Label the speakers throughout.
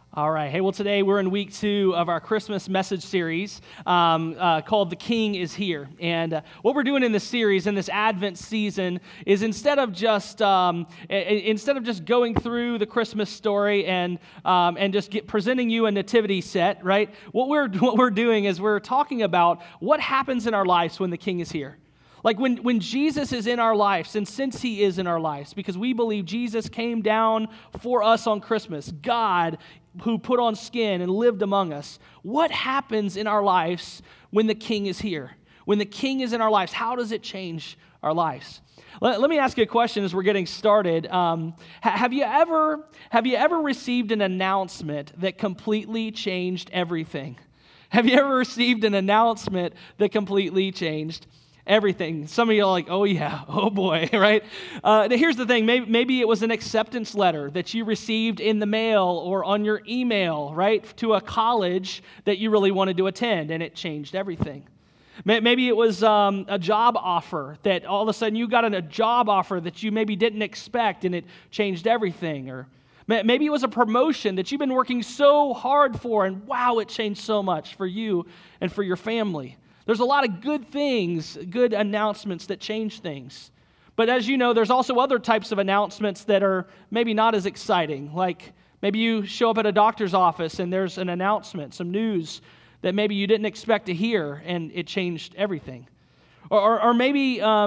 Speaker 1: All right. Hey, well, today we're in week 2 of our Christmas message series called The King is Here. And what we're doing in this series, in this Advent season, is instead of just going through the Christmas story and just presenting you a nativity set, right? What we're doing is we're talking about what happens in our lives when the King is here. Like when Jesus is in our lives, and since he is in our lives, because we believe Jesus came down for us on Christmas, God who put on skin and lived among us, what happens in our lives when the King is here? When the King is in our lives, how does it change our lives? Let me ask you a question as we're getting started. Have you ever received an announcement that completely changed everything? Have you ever received an announcement that completely changed everything? Some of you are like, oh yeah, oh boy, right? Here's the thing, maybe it was an acceptance letter that you received in the mail or on your email, right, to a college that you really wanted to attend, and it changed everything. Maybe it was a job offer that all of a sudden you got a job offer that you maybe didn't expect, and it changed everything. Or maybe it was a promotion that you've been working so hard for, and wow, it changed so much for you and for your family. There's a lot of good things, good announcements that change things. But as you know, there's also other types of announcements that are maybe not as exciting. Like maybe you show up at a doctor's office and there's an announcement, some news that maybe you didn't expect to hear, and it changed everything. Or maybe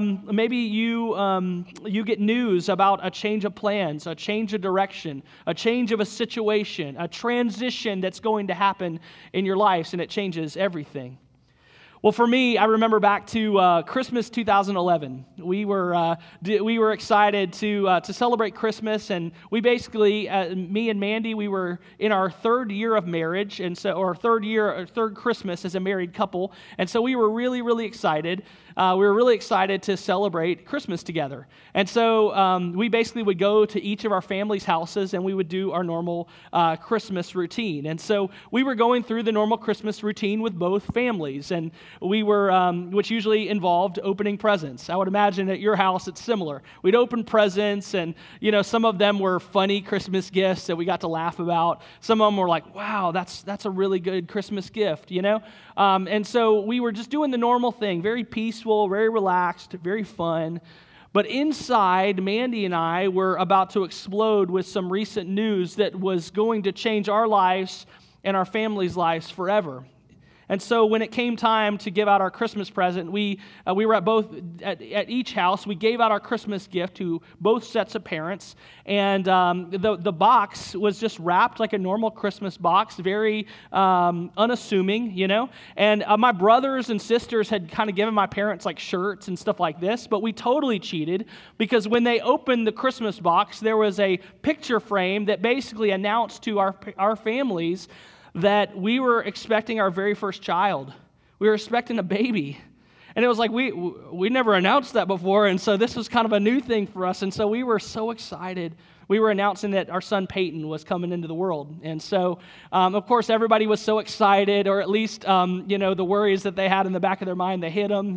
Speaker 1: you get news about a change of plans, a change of direction, a change of a situation, a transition that's going to happen in your lives, and it changes everything. Well, for me, I remember back to Christmas 2011. We were excited to celebrate Christmas, and we basically, me and Mandy, we were in our third year of marriage, and so or third Christmas as a married couple, and so we were really, really excited. We were really excited to celebrate Christmas together, and so we basically would go to each of our family's houses, and we would do our normal Christmas routine. And so we were going through the normal Christmas routine with both families, and we were, which usually involved opening presents. I would imagine at your house it's similar. We'd open presents, and some of them were funny Christmas gifts that we got to laugh about. Some of them were like, "Wow, that's a really good Christmas gift," And so we were just doing the normal thing, very peaceful, very relaxed, very fun. But inside, Mandy and I were about to explode with some recent news that was going to change our lives and our family's lives forever. And so when it came time to give out our Christmas present, we were at each house. We gave out our Christmas gift to both sets of parents, and the box was just wrapped like a normal Christmas box, very unassuming, And my brothers and sisters had kind of given my parents like shirts and stuff like this, but we totally cheated because when they opened the Christmas box, there was a picture frame that basically announced to our families that we were expecting our very first child. We were expecting a baby. And it was like we never announced that before, and so this was kind of a new thing for us, and so we were so excited. We were announcing that our son Peyton was coming into the world. And so, of course, everybody was so excited, or at least, the worries that they had in the back of their mind, they hit them,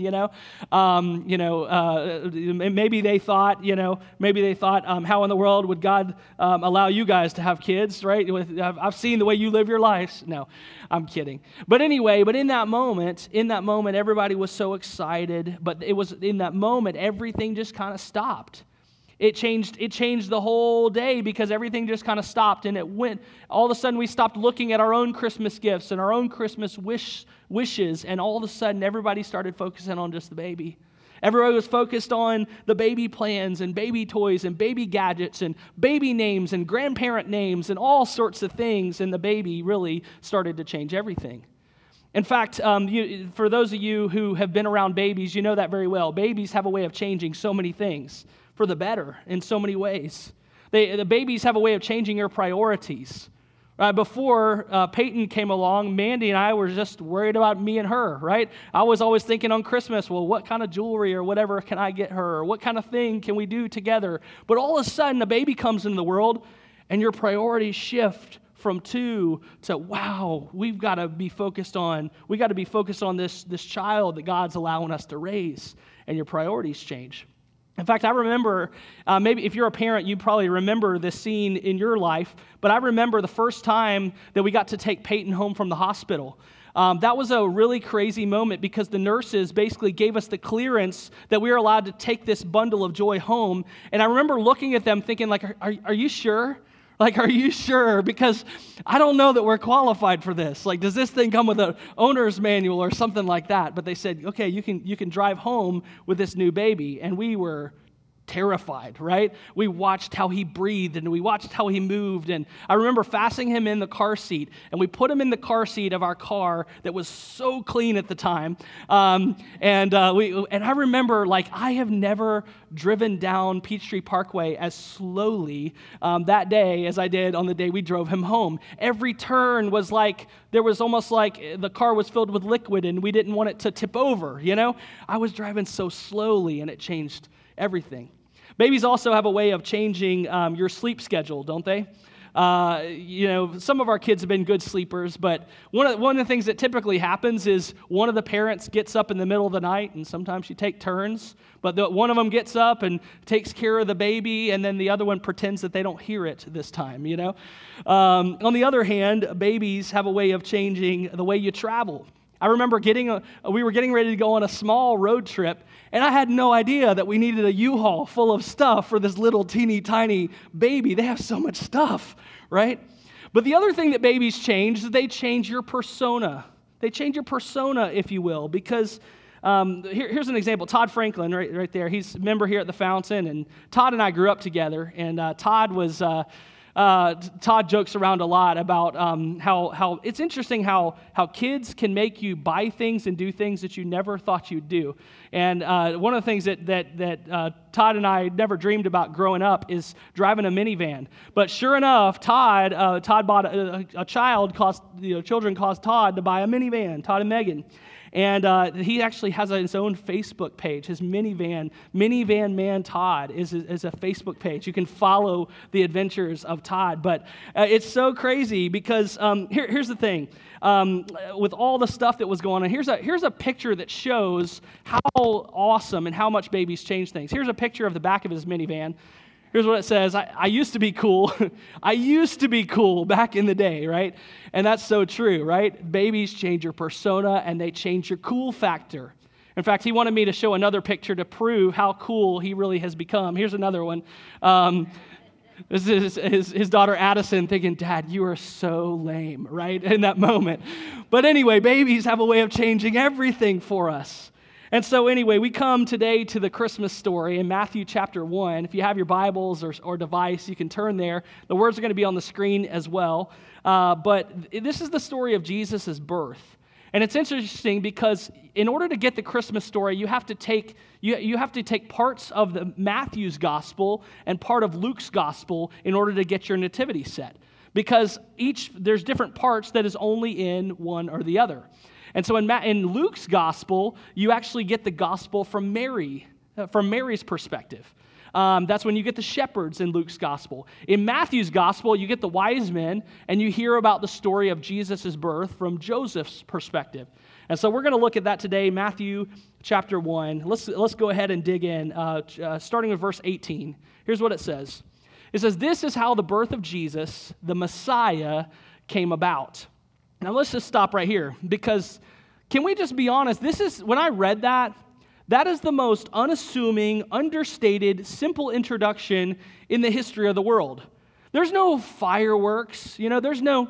Speaker 1: maybe they thought, how in the world would God allow you guys to have kids, right? I've seen the way you live your lives. No, I'm kidding. But anyway, in that moment, everybody was so excited, but it was in that moment, everything just kind of stopped. It changed the whole day because everything just kind of stopped, and it went. All of a sudden, we stopped looking at our own Christmas gifts and our own Christmas wishes, and all of a sudden, everybody started focusing on just the baby. Everybody was focused on the baby plans and baby toys and baby gadgets and baby names and grandparent names and all sorts of things, and the baby really started to change everything. In fact, for those of you who have been around babies, you know that very well. Babies have a way of changing so many things for the better in so many ways. The babies have a way of changing your priorities. Before Peyton came along, Mandy and I were just worried about me and her, right? I was always thinking on Christmas, well, what kind of jewelry or whatever can I get her? Or what kind of thing can we do together? But all of a sudden, a baby comes into the world, and your priorities shift from 2 to, wow, we got to be focused on this child that God's allowing us to raise, and your priorities change. In fact, I remember, maybe if you're a parent, you probably remember this scene in your life, but I remember the first time that we got to take Peyton home from the hospital. That was a really crazy moment because the nurses basically gave us the clearance that we were allowed to take this bundle of joy home. And I remember looking at them thinking, like, are you sure? Like, are you sure? Because I don't know that we're qualified for this. Like, does this thing come with an owner's manual or something like that? But they said, okay, you can drive home with this new baby. And we were terrified, right? We watched how he breathed and we watched how he moved. And I remember fastening him in the car seat, and we put him in the car seat of our car that was so clean at the time. And I remember, like, I have never driven down Peachtree Parkway as slowly that day as I did on the day we drove him home. Every turn was like, there was almost like the car was filled with liquid and we didn't want it to tip over, you know? I was driving so slowly and it changed everything. Babies also have a way of changing your sleep schedule, don't they? Some of our kids have been good sleepers, but one of the things that typically happens is one of the parents gets up in the middle of the night, and sometimes you take turns, but one of them gets up and takes care of the baby, and then the other one pretends that they don't hear it this time, you know? On the other hand, babies have a way of changing the way you travel. I remember we were getting ready to go on a small road trip, and I had no idea that we needed a U-Haul full of stuff for this little teeny tiny baby. They have so much stuff, right? But the other thing that babies change is they change your persona. They change your persona, if you will, because here's an example. Todd Franklin, right there. He's a member here at the Fountain, and Todd and I grew up together, and Todd jokes around a lot about how it's interesting how kids can make you buy things and do things that you never thought you'd do. And one of the things that Todd and I never dreamed about growing up is driving a minivan. But sure enough, Todd bought children caused Todd to buy a minivan, Todd and Megan. And he actually has his own Facebook page. His Minivan Man Todd is a Facebook page. You can follow the adventures of Todd. But it's so crazy because here's the thing. With all the stuff that was going on, here's a picture that shows how awesome and how much babies change things. Here's a picture of the back of his minivan. Here's what it says. I used to be cool. I used to be cool back in the day, right? And that's so true, right? Babies change your persona and they change your cool factor. In fact, he wanted me to show another picture to prove how cool he really has become. Here's another one. This is his daughter Addison thinking, Dad, you are so lame, right? In that moment. But anyway, babies have a way of changing everything for us. And so anyway, we come today to the Christmas story in Matthew chapter 1. If you have your Bibles or device, you can turn there. The words are going to be on the screen as well. But this is the story of Jesus' birth. And it's interesting because in order to get the Christmas story, you have to take parts of the Matthew's gospel and part of Luke's gospel in order to get your nativity set. Because there's different parts that is only in one or the other. And so in Luke's gospel, you actually get the gospel from Mary's perspective. That's when you get the shepherds in Luke's gospel. In Matthew's gospel, you get the wise men, and you hear about the story of Jesus' birth from Joseph's perspective. And so we're going to look at that today, Matthew chapter 1. Let's go ahead and dig in, starting with verse 18. Here's what it says. It says, "This is how the birth of Jesus, the Messiah, came about." Now let's just stop right here, because can we just be honest? When I read that is the most unassuming, understated, simple introduction in the history of the world. There's no fireworks, there's no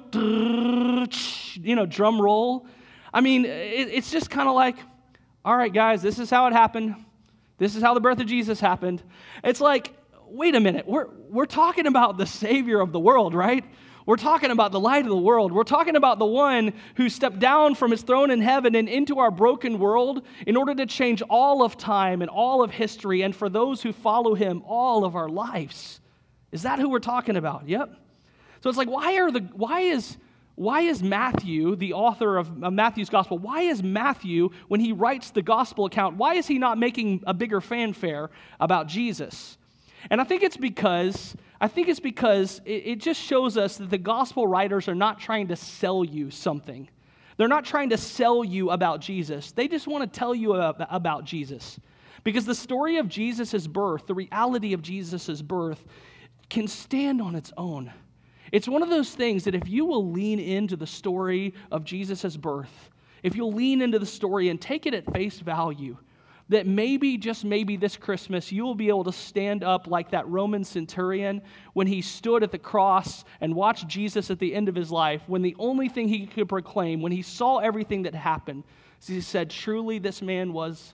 Speaker 1: drum roll. I mean, it's just kind of like, all right, guys, this is how it happened. This is how the birth of Jesus happened. It's like, wait a minute, we're talking about the Savior of the world, right? We're talking about the light of the world. We're talking about the one who stepped down from his throne in heaven and into our broken world in order to change all of time and all of history, and for those who follow him, all of our lives. Is that who we're talking about? Yep. So it's like, why is Matthew, the author of Matthew's gospel, why is Matthew, when he writes the gospel account, why is he not making a bigger fanfare about Jesus? And I think it's because it just shows us that the gospel writers are not trying to sell you something. They're not trying to sell you about Jesus. They just want to tell you about Jesus. Because the story of Jesus' birth, the reality of Jesus' birth, can stand on its own. It's one of those things that if you will lean into the story of Jesus' birth, if you'll lean into the story and take it at face value, that maybe, just maybe this Christmas, you will be able to stand up like that Roman centurion when he stood at the cross and watched Jesus at the end of his life, when the only thing he could proclaim, when he saw everything that happened, he said, truly this man was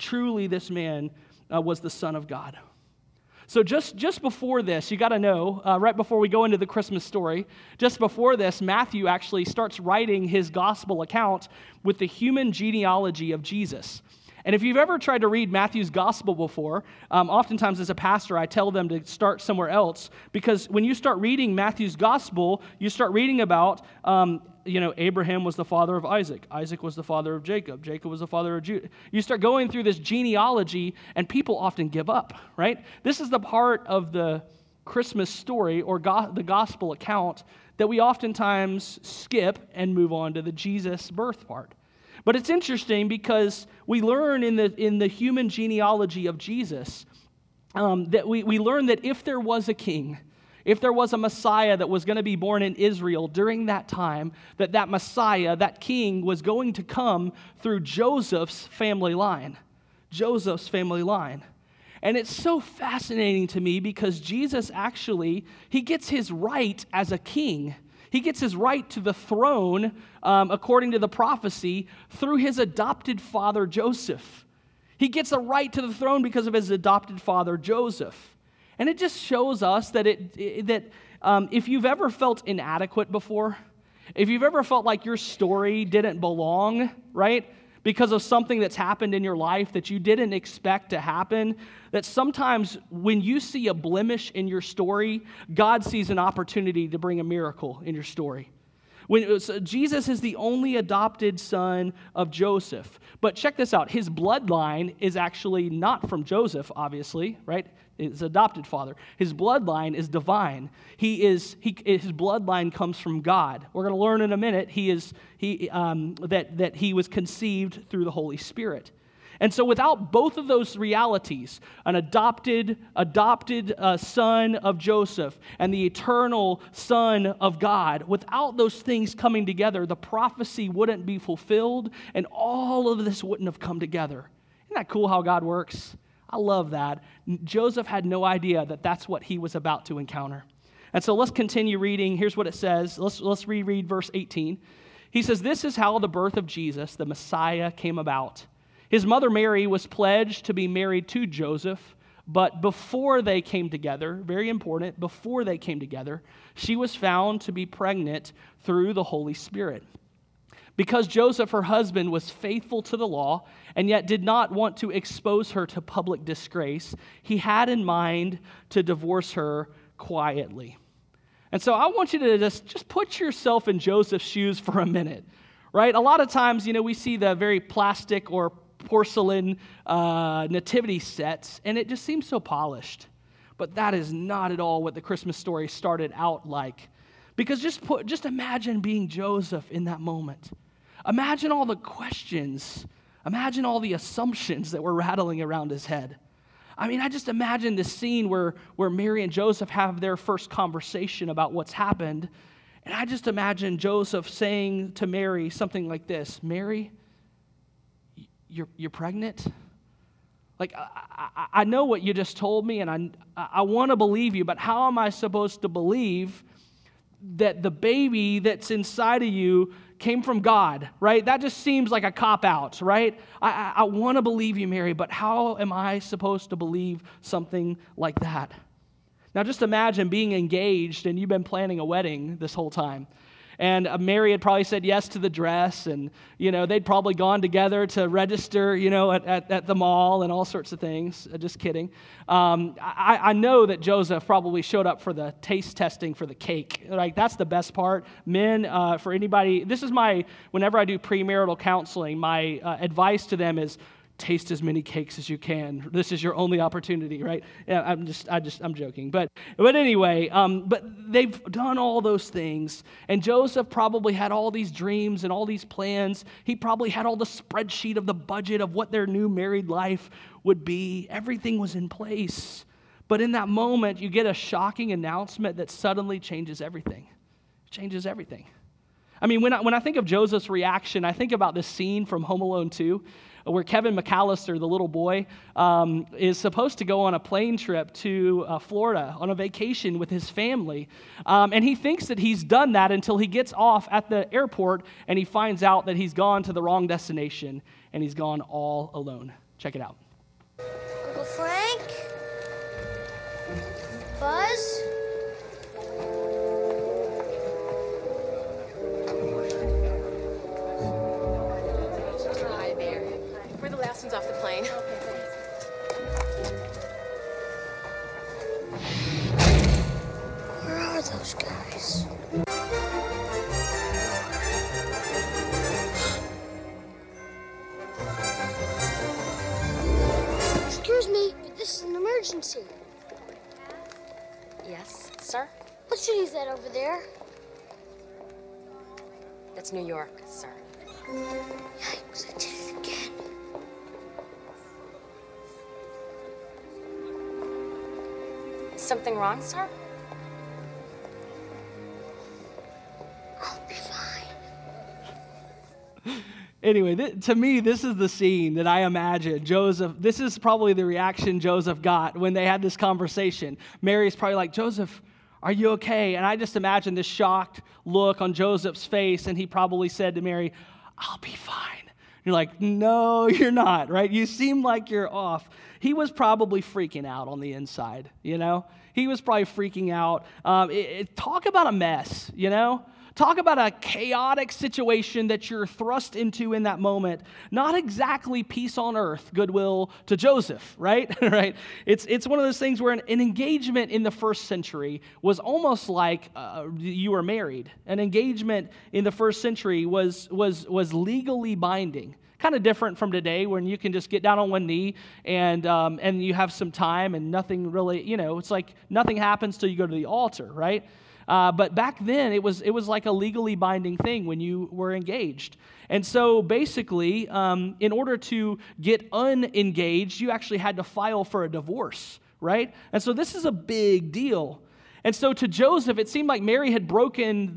Speaker 1: the Son of God. So just before this, you got to know, right before we go into the Christmas story, just before this, Matthew actually starts writing his gospel account with the human genealogy of Jesus. And if you've ever tried to read Matthew's gospel before, oftentimes as a pastor, I tell them to start somewhere else, because when you start reading Matthew's gospel, you start reading about, Abraham was the father of Isaac. Isaac was the father of Jacob. Jacob was the father of Judah. You start going through this genealogy, and people often give up, right? This is the part of the Christmas story or the gospel account that we oftentimes skip and move on to the Jesus birth part. But it's interesting because we learn in the human genealogy of Jesus that we learn that if there was a king, if there was a Messiah that was going to be born in Israel during that time, that Messiah, that king, was going to come through Joseph's family line. Joseph's family line. And it's so fascinating to me because Jesus actually, he gets his right as a king. He gets his right to the throne, according to the prophecy, through his adopted father, Joseph. He gets a right to the throne because of his adopted father, Joseph. And it just shows us that if you've ever felt inadequate before, if you've ever felt like your story didn't belong, right, because of something that's happened in your life that you didn't expect to happen, that sometimes when you see a blemish in your story, God sees an opportunity to bring a miracle in your story. Jesus is the only adopted son of Joseph. But check this out. His bloodline is actually not from Joseph, obviously, right? His adopted father. His bloodline is divine. His bloodline comes from God. We're going to learn in a minute that he was conceived through the Holy Spirit. And so without both of those realities, an adopted son of Joseph and the eternal Son of God, without those things coming together, the prophecy wouldn't be fulfilled and all of this wouldn't have come together. Isn't that cool how God works? I love that. Joseph had no idea that that's what he was about to encounter. And so let's continue reading. Here's what it says. Let's reread verse 18. He says, "This is how the birth of Jesus, the Messiah, came about. His mother Mary was pledged to be married to Joseph, but before they came together, very important, before they came together, she was found to be pregnant through the Holy Spirit. Because Joseph, her husband, was faithful to the law and yet did not want to expose her to public disgrace, he had in mind to divorce her quietly." And so I want you to just put yourself in Joseph's shoes for a minute, right? A lot of times, we see the very plastic or porcelain nativity sets, and it just seems so polished. But that is not at all what the Christmas story started out like. Because just imagine being Joseph in that moment. Imagine all the questions. Imagine all the assumptions that were rattling around his head. I mean, I just imagine this scene where Mary and Joseph have their first conversation about what's happened. And I just imagine Joseph saying to Mary something like this, "Mary, you're pregnant? Like, I know what you just told me, and I want to believe you, but how am I supposed to believe that the baby that's inside of you came from God," right? That just seems like a cop-out, right? I want to believe you, Mary, but how am I supposed to believe something like that? Now, just imagine being engaged, and you've been planning a wedding this whole time. And Mary had probably said yes to the dress, and, they'd probably gone together to register, at the mall and all sorts of things. Just kidding. I know that Joseph probably showed up for the taste testing for the cake. Like, that's the best part. Men, for anybody, whenever I do premarital counseling, my advice to them is, taste as many cakes as you can. This is your only opportunity, right? Yeah, I'm joking. But anyway, but they've done all those things. And Joseph probably had all these dreams and all these plans. He probably had all the spreadsheet of the budget of what their new married life would be. Everything was in place. But in that moment, you get a shocking announcement that suddenly changes everything. It changes everything. I mean, when I think of Joseph's reaction, I think about this scene from Home Alone 2, where Kevin McAllister, the little boy, is supposed to go on a plane trip to Florida on a vacation with his family. And he thinks that he's done that until he gets off at the airport and he finds out that he's gone to the wrong destination and he's gone all alone. Check it out.
Speaker 2: Uncle Frank? Buzz?
Speaker 3: Hi there. We're the last ones off the plane.
Speaker 2: Where are those guys? Excuse me, but this is an emergency.
Speaker 3: Yes, sir?
Speaker 2: What city is that over there?
Speaker 3: That's New York, sir.
Speaker 2: Yikes, I did it again.
Speaker 3: Is something wrong, sir?
Speaker 2: I'll be fine.
Speaker 1: Anyway, to me, this is the scene that I imagine Joseph, this is probably the reaction Joseph got when they had this conversation. Mary's probably like, Joseph, are you okay? And I just imagine this shocked look on Joseph's face, and he probably said to Mary, I'll be fine. You're like, no, you're not, right? You seem like you're off. He was probably freaking out on the inside, you know? He was probably freaking out. Talk about a mess, you know? Talk about a chaotic situation that you're thrust into in that moment. Not exactly peace on earth, goodwill to Joseph, right? Right? It's one of those things where an engagement in the first century was almost like you were married. An engagement in the first century was legally binding. Kind of different from today, when you can just get down on one knee and you have some time and nothing really, it's like nothing happens till you go to the altar, right? But back then, it was like a legally binding thing when you were engaged. And so basically, in order to get unengaged, you actually had to file for a divorce, right? And so this is a big deal. And so to Joseph, it seemed like Mary had broken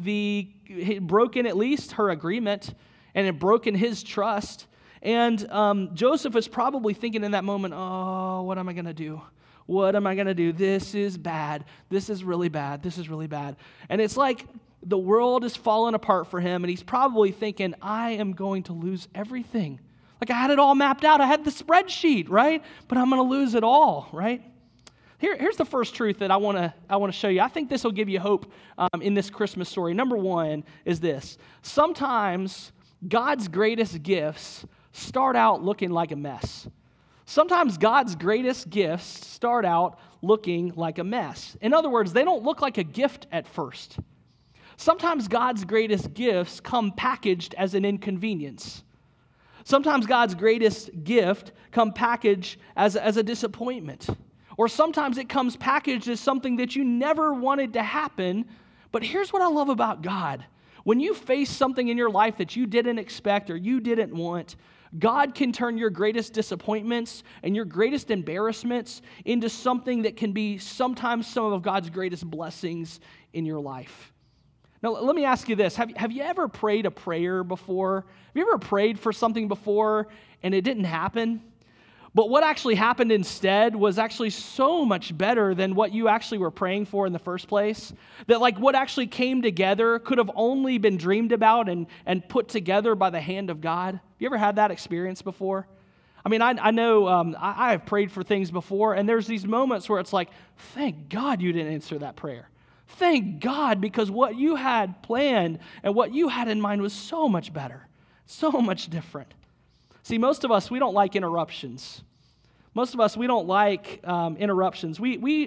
Speaker 1: at least her agreement and had broken his trust. And Joseph was probably thinking in that moment, oh, what am I going to do? What am I going to do? This is bad. This is really bad. This is really bad. And it's like the world is falling apart for him, and he's probably thinking, I am going to lose everything. Like I had it all mapped out. I had the spreadsheet, right? But I'm going to lose it all, right? Here's the first truth that I want to show you. I think this will give you hope in this Christmas story. Number one is this. Sometimes God's greatest gifts start out looking like a mess. Sometimes God's greatest gifts start out looking like a mess. In other words, they don't look like a gift at first. Sometimes God's greatest gifts come packaged as an inconvenience. Sometimes God's greatest gift come packaged as a disappointment. Or sometimes it comes packaged as something that you never wanted to happen. But here's what I love about God. When you face something in your life that you didn't expect or you didn't want, God can turn your greatest disappointments and your greatest embarrassments into something that can be sometimes some of God's greatest blessings in your life. Now, let me ask you this. Have you ever prayed a prayer before? Have you ever prayed for something before and it didn't happen? But what actually happened instead was actually so much better than what you actually were praying for in the first place. That like what actually came together could have only been dreamed about and put together by the hand of God. Have you ever had that experience before? I mean, I know I have prayed for things before, and there's these moments where it's like, thank God you didn't answer that prayer. Thank God, because what you had planned and what you had in mind was so much better, so much different. See, most of us, we don't like interruptions. Most of us, we don't like interruptions.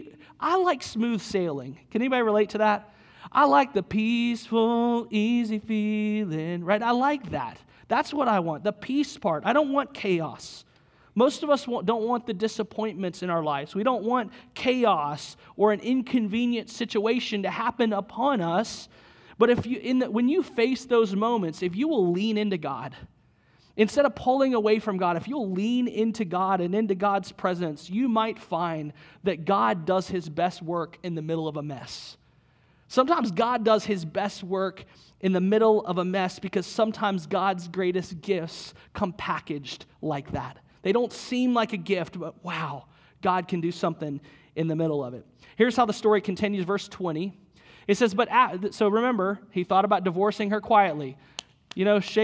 Speaker 1: I like smooth sailing. Can anybody relate to that? I like the peaceful, easy feeling, right? I like that. That's what I want, the peace part. I don't want chaos. Most of us don't want the disappointments in our lives. We don't want chaos or an inconvenient situation to happen upon us. But when you face those moments, if you will lean into God, instead of pulling away from God, if you'll lean into God and into God's presence, you might find that God does his best work in the middle of a mess. Sometimes God does his best work in the middle of a mess because sometimes God's greatest gifts come packaged like that. They don't seem like a gift, but wow, God can do something in the middle of it. Here's how the story continues, verse 20. It says, so remember, he thought about divorcing her quietly. Get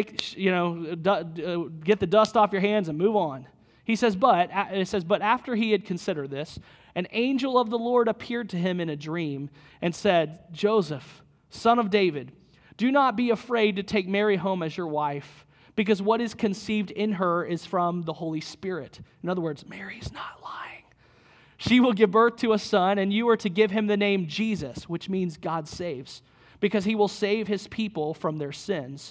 Speaker 1: the dust off your hands and move on. It says, but after he had considered this, an angel of the Lord appeared to him in a dream and said, Joseph, son of David, do not be afraid to take Mary home as your wife, because what is conceived in her is from the Holy Spirit. In other words, Mary's not lying. She will give birth to a son, and you are to give him the name Jesus, which means God saves, because he will save his people from their sins.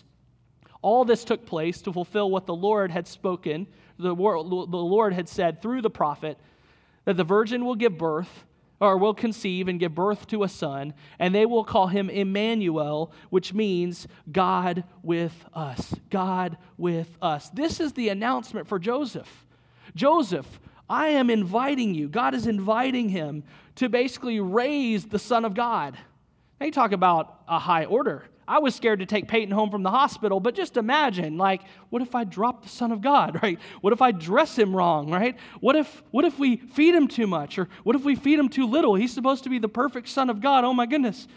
Speaker 1: All this took place to fulfill what the Lord had spoken, the Lord had said through the prophet, that the virgin will give birth, or will conceive and give birth to a son, and they will call him Emmanuel, which means God with us. God with us. This is the announcement for Joseph. Joseph, I am inviting you. God is inviting him to basically raise the Son of God. Now you talk about a high order. I was scared to take Peyton home from the hospital, but just imagine, what if I drop the Son of God, right? What if I dress him wrong, right? What if we feed him too much, or what if we feed him too little? He's supposed to be the perfect Son of God. Oh my goodness.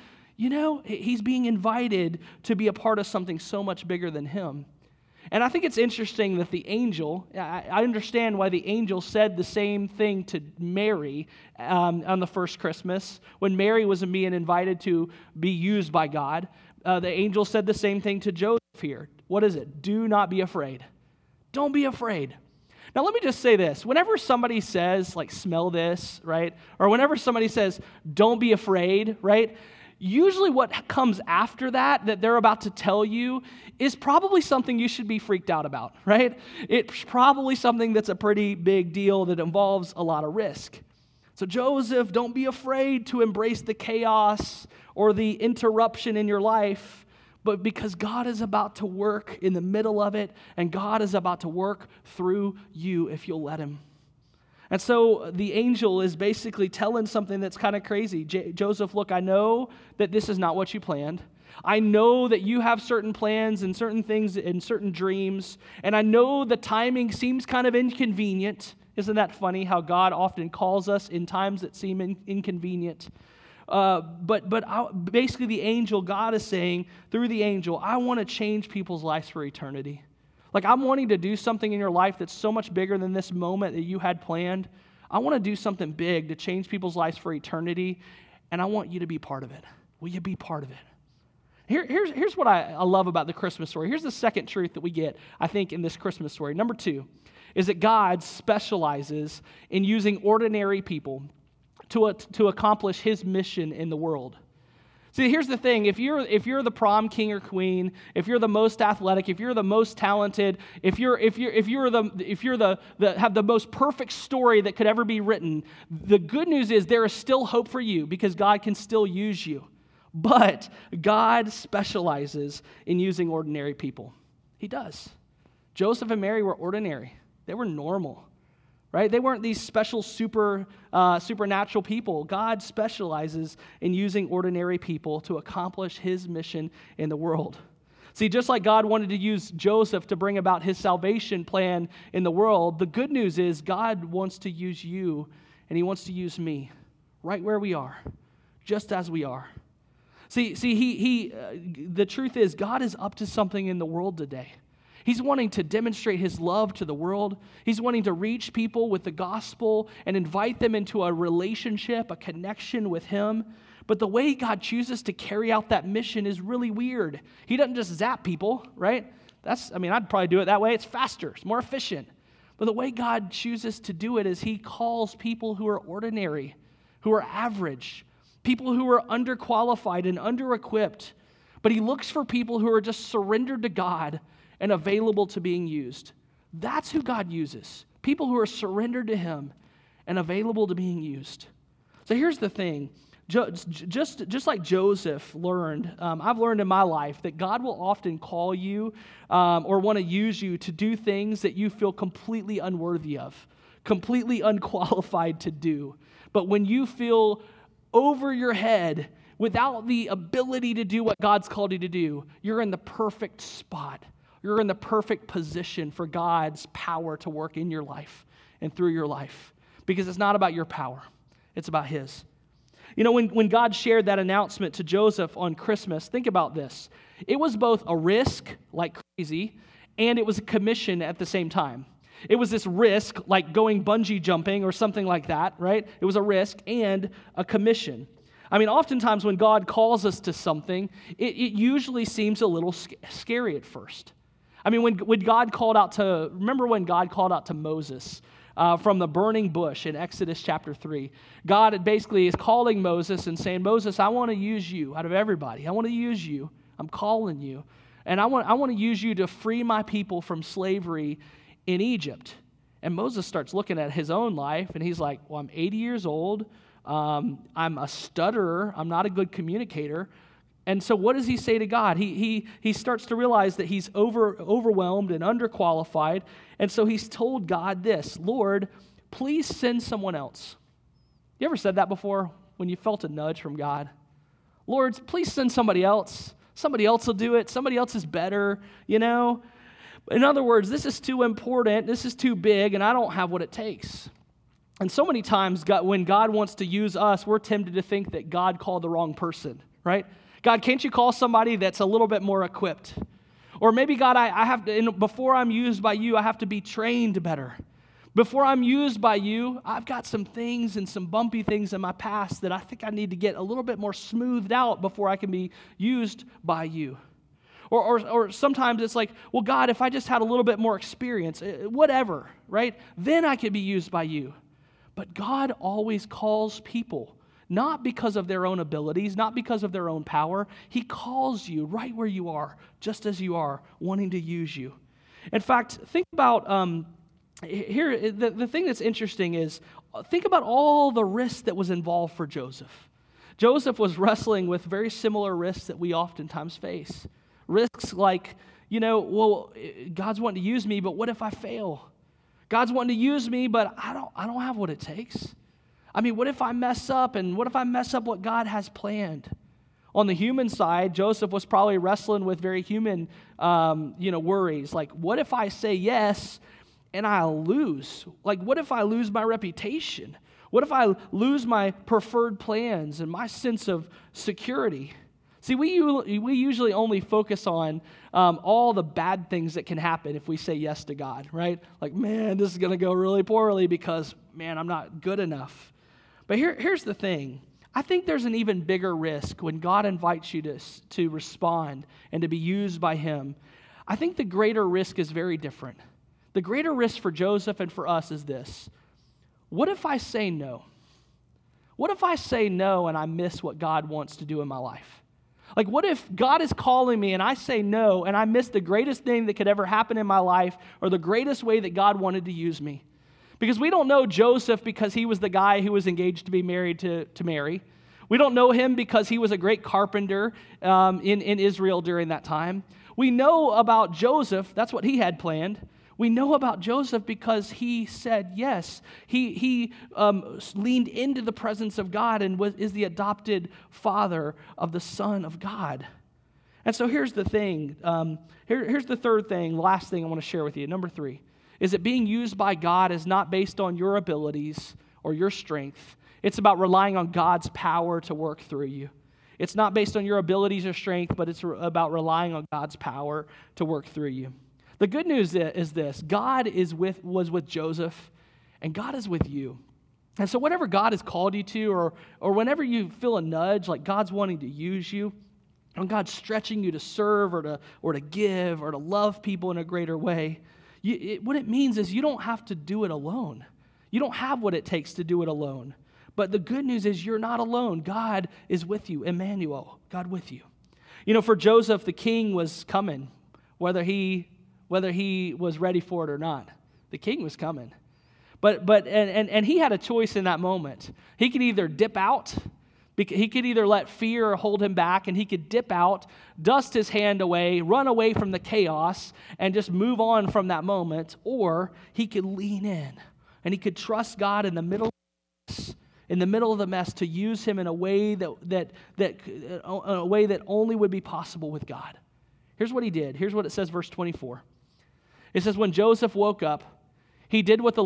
Speaker 1: He's being invited to be a part of something so much bigger than him. And I think it's interesting that the angel, I understand why the angel said the same thing to Mary on the first Christmas, when Mary was being invited to be used by God. The angel said the same thing to Joseph here. What is it? Do not be afraid. Don't be afraid. Now, let me just say this. Whenever somebody says, smell this, right? Or whenever somebody says, don't be afraid, right? Usually what comes after that they're about to tell you is probably something you should be freaked out about, right? It's probably something that's a pretty big deal that involves a lot of risk. So Joseph, don't be afraid to embrace the chaos or the interruption in your life, but because God is about to work in the middle of it, and God is about to work through you if you'll let him. And so the angel is basically telling something that's kind of crazy. Joseph, look, I know that this is not what you planned. I know that you have certain plans and certain things and certain dreams, and I know the timing seems kind of inconvenient. Isn't that funny how God often calls us in times that seem inconvenient? But basically the angel, God is saying through the angel, I want to change people's lives for eternity. I'm wanting to do something in your life that's so much bigger than this moment that you had planned. I want to do something big to change people's lives for eternity, and I want you to be part of it. Will you be part of it? Here's what I love about the Christmas story. Here's the second truth that we get, I think, in this Christmas story. Number 2 is that God specializes in using ordinary people to accomplish his mission in the world. See, here's the thing. If you're the prom king or queen, if you're the most athletic, if you're the most talented, if you have the most perfect story that could ever be written, the good news is there is still hope for you because God can still use you. But God specializes in using ordinary people. He does. Joseph and Mary were ordinary. They were normal. Right? They weren't these special supernatural people. God specializes in using ordinary people to accomplish his mission in the world. See, just like God wanted to use Joseph to bring about his salvation plan in the world, the good news is God wants to use you, and he wants to use me right where we are, just as we are. See, the truth is God is up to something in the world today. He's wanting to demonstrate his love to the world. He's wanting to reach people with the gospel and invite them into a relationship, a connection with him. But the way God chooses to carry out that mission is really weird. He doesn't just zap people, right? I'd probably do it that way. It's faster, it's more efficient. But the way God chooses to do it is he calls people who are ordinary, who are average, people who are underqualified and under-equipped. But he looks for people who are just surrendered to God and available to being used. That's who God uses. people who are surrendered to him and available to being used. So here's the thing. Just like Joseph learned, I've learned in my life that God will often call you or want to use you to do things that you feel completely unworthy of, completely unqualified to do. But when you feel over your head without the ability to do what God's called you to do, you're in the perfect spot. You're in the perfect position for God's power to work in your life and through your life. Because it's not about your power. It's about his. You know, when God shared that announcement to Joseph on Christmas, think about this. It was both a risk, like crazy, and it was a commission at the same time. It was this risk, like going bungee jumping or something like that, right? It was a risk and a commission. I mean, oftentimes when God calls us to something, it usually seems a little scary at first. I mean, when God called out to, remember when God called out to Moses from the burning bush in Exodus chapter 3. God basically is calling Moses and saying, Moses, I want to use you out of everybody. I want to use you. I'm calling you. And I want to use you to free my people from slavery in Egypt. And Moses starts looking at his own life, and he's like, well, I'm 80 years old. I'm a stutterer. I'm not a good communicator. And so what does he say to God? He starts to realize that he's overwhelmed and underqualified. And so he's told God this, Lord, please send someone else. You ever said that before when you felt a nudge from God? Lord, please send somebody else. Somebody else will do it. Somebody else is better, you know? In other words, this is too important. This is too big, and I don't have what it takes. And so many times when God wants to use us, we're tempted to think that God called the wrong person, right? God, can't you call somebody that's a little bit more equipped? Or maybe, God, I have to, before I'm used by you, I have to be trained better. Before I'm used by you, I've got some things and some bumpy things in my past that I think I need to get a little bit more smoothed out before I can be used by you. Or sometimes it's like, well, God, if I just had a little bit more experience, whatever, right? Then I could be used by you. But God always calls people, not because of their own abilities, not because of their own power. He calls you right where you are, just as you are, wanting to use you. In fact, think about, here, the thing that's interesting is, think about all the risk that was involved for Joseph. Joseph was wrestling with very similar risks that we oftentimes face. Risks like, well, God's wanting to use me, but what if I fail? God's wanting to use me, but I don't have what it takes. I mean, what if I mess up, and what if I mess up what God has planned? On the human side, Joseph was probably wrestling with very human, worries. Like, what if I say yes and I lose? Like, what if I lose my reputation? What if I lose my preferred plans and my sense of security? See, we usually only focus on all the bad things that can happen if we say yes to God, right? Like, man, this is going to go really poorly because, man, I'm not good enough. But here's the thing. I think there's an even bigger risk when God invites you to respond and to be used by him. I think the greater risk is very different. The greater risk for Joseph and for us is this. What if I say no? What if I say no and I miss what God wants to do in my life? Like, what if God is calling me and I say no and I miss the greatest thing that could ever happen in my life or the greatest way that God wanted to use me? Because we don't know Joseph because he was the guy who was engaged to be married to Mary. We don't know him because he was a great carpenter in Israel during that time. We know about Joseph, that's what he had planned. We know about Joseph because he said yes. He leaned into the presence of God and is the adopted father of the Son of God. And so here's the thing. Here's the third thing, last thing I want to share with you. Number 3 is that being used by God is not based on your abilities or your strength. It's about relying on God's power to work through you. It's not based on your abilities or strength, but it's about relying on God's power to work through you. The good news is this. God was with Joseph, and God is with you. And so whatever God has called you to, or whenever you feel a nudge, like God's wanting to use you, when God's stretching you to serve or to give or to love people in a greater way, what it means is you don't have to do it alone. You don't have what it takes to do it alone. But the good news is you're not alone. God is with you. Emmanuel, God with you. For Joseph, the king was coming, whether he was ready for it or not. The king was coming. And he had a choice in that moment. He could either dip out, he could either let fear hold him back, and he could dip out, dust his hand away, run away from the chaos, and just move on from that moment, or he could lean in, and he could trust God in the middle of the mess to use him in a way that only would be possible with God. Here's what he did. Here's what it says, verse 24. It says, when Joseph woke up, he did what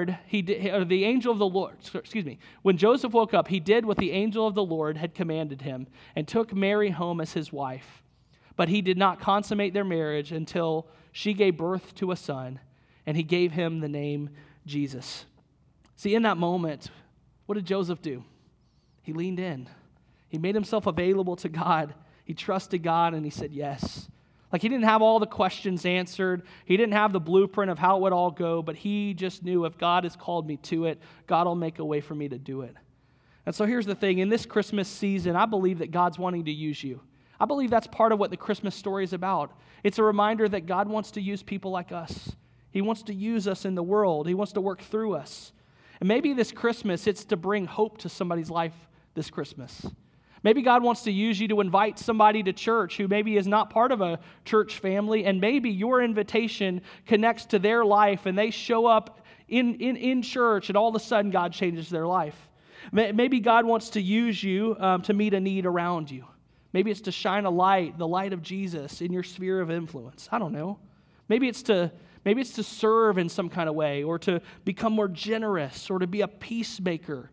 Speaker 1: the angel of the Lord, when Joseph woke up, he did what the angel of the Lord had commanded him and took Mary home as his wife. But he did not consummate their marriage until she gave birth to a son, and he gave him the name Jesus. See, in that moment, what did Joseph do? He leaned in. He made himself available to God. He trusted God, and he said yes. Like, he didn't have all the questions answered. He didn't have the blueprint of how it would all go, but he just knew if God has called me to it, God will make a way for me to do it. And so here's the thing. In this Christmas season, I believe that God's wanting to use you. I believe that's part of what the Christmas story is about. It's a reminder that God wants to use people like us. He wants to use us in the world. He wants to work through us. And maybe this Christmas, it's to bring hope to somebody's life this Christmas. Maybe God wants to use you to invite somebody to church who maybe is not part of a church family, and maybe your invitation connects to their life, and they show up in church, and all of a sudden God changes their life. Maybe God wants to use you to meet a need around you. Maybe it's to shine a light, the light of Jesus, in your sphere of influence. I don't know. Maybe it's to serve in some kind of way, or to become more generous, or to be a peacemaker.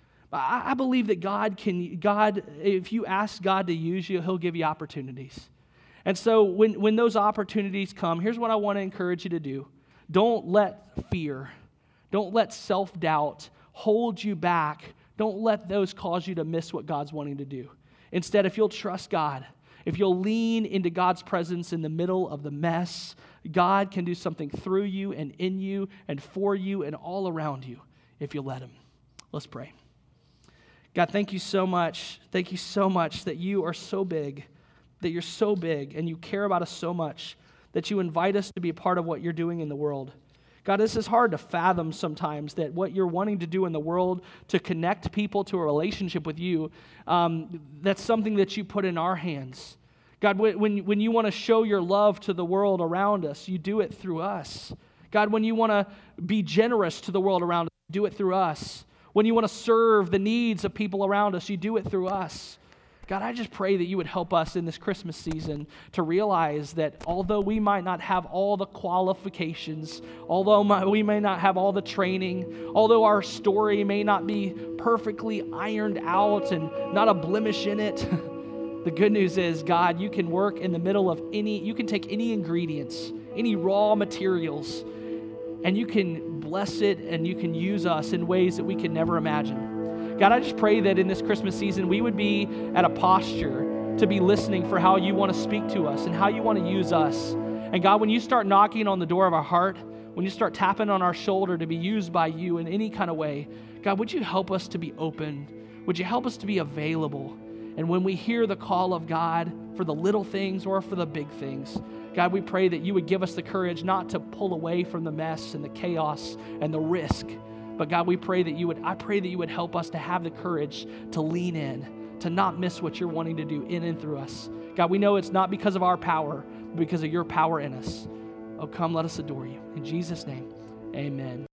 Speaker 1: I believe that God, if you ask God to use you, He'll give you opportunities. And so when those opportunities come, here's what I want to encourage you to do. Don't let fear, don't let self-doubt hold you back. Don't let those cause you to miss what God's wanting to do. Instead, if you'll trust God, if you'll lean into God's presence in the middle of the mess, God can do something through you and in you and for you and all around you if you'll let Him. Let's pray. God, thank you so much. Thank you so much that you are so big, that you're so big, and you care about us so much, that you invite us to be a part of what you're doing in the world. God, this is hard to fathom sometimes, that what you're wanting to do in the world to connect people to a relationship with you, that's something that you put in our hands. God, when you want to show your love to the world around us, you do it through us. God, when you want to be generous to the world around us, you do it through us. When you want to serve the needs of people around us, you do it through us. God, I just pray that you would help us in this Christmas season to realize that although we might not have all the qualifications, although we may not have all the training, although our story may not be perfectly ironed out and not a blemish in it, the good news is, God, you can work in the middle of you can take any ingredients, any raw materials, and you can bless it and you can use us in ways that we can never imagine. God, I just pray that in this Christmas season, we would be at a posture to be listening for how you want to speak to us and how you want to use us. And God, when you start knocking on the door of our heart, when you start tapping on our shoulder to be used by you in any kind of way, God, would you help us to be open? Would you help us to be available? And when we hear the call of God for the little things or for the big things, God, we pray that you would give us the courage not to pull away from the mess and the chaos and the risk. But God, I pray that you would help us to have the courage to lean in, to not miss what you're wanting to do in and through us. God, we know it's not because of our power, but because of your power in us. Oh, come, let us adore you. In Jesus' name, amen.